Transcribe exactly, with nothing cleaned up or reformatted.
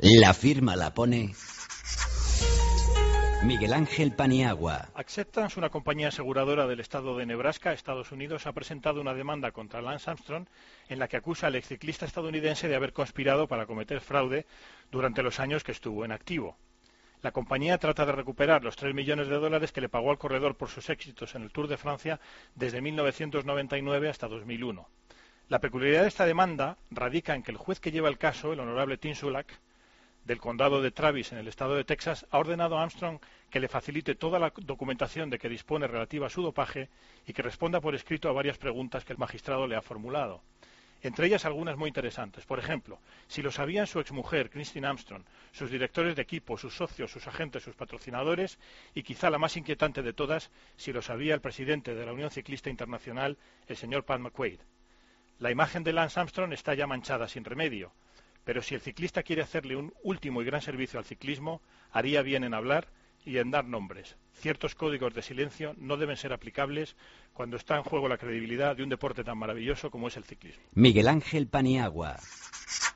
La firma la pone Miguel Ángel Paniagua. Acceptance, una compañía aseguradora del estado de Nebraska, Estados Unidos, ha presentado una demanda contra Lance Armstrong en la que acusa al exciclista estadounidense de haber conspirado para cometer fraude durante los años que estuvo en activo. La compañía trata de recuperar los tres millones de dólares que le pagó al corredor por sus éxitos en el Tour de Francia desde mil novecientos noventa y nueve hasta dos mil uno. La peculiaridad de esta demanda radica en que el juez que lleva el caso, el honorable Tim Sulak, del condado de Travis, en el estado de Texas, ha ordenado a Armstrong que le facilite toda la documentación de que dispone relativa a su dopaje y que responda por escrito a varias preguntas que el magistrado le ha formulado. Entre ellas algunas muy interesantes. Por ejemplo, si lo sabían su exmujer, Christine Armstrong, sus directores de equipo, sus socios, sus agentes, sus patrocinadores y quizá la más inquietante de todas, si lo sabía el presidente de la Unión Ciclista Internacional, el señor Pat McQuaid. La imagen de Lance Armstrong está ya manchada sin remedio, pero si el ciclista quiere hacerle un último y gran servicio al ciclismo, haría bien en hablar y en dar nombres. Ciertos códigos de silencio no deben ser aplicables cuando está en juego la credibilidad de un deporte tan maravilloso como es el ciclismo. Miguel Ángel Paniagua.